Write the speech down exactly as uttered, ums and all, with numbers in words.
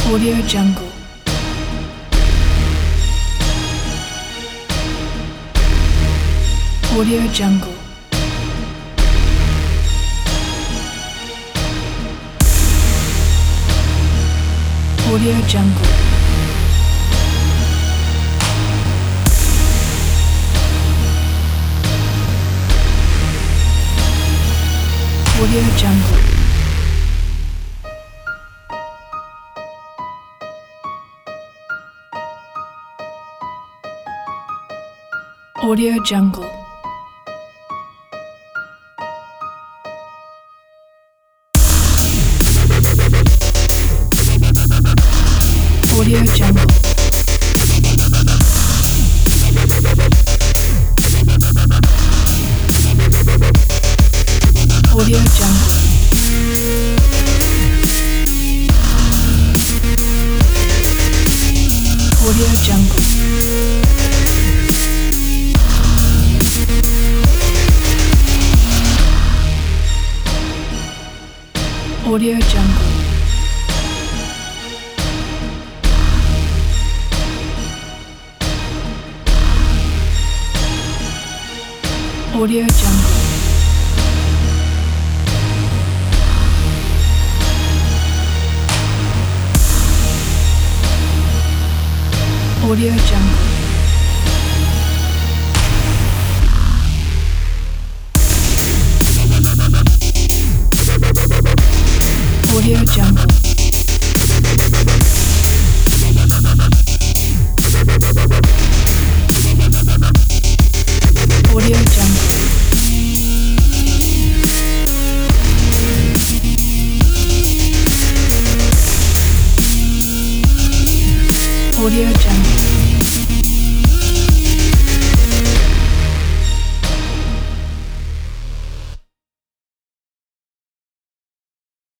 Audio Jungle. Audio Jungle. Audio Jungle. Audio Jungle. Audio Jungle. Audio Jungle. Audio Jungle. Audio Jungle. Audio Jungle. Audio Jungle. Audio Jungle. Audio Jungle. Audio Jungle. Audio Jungle.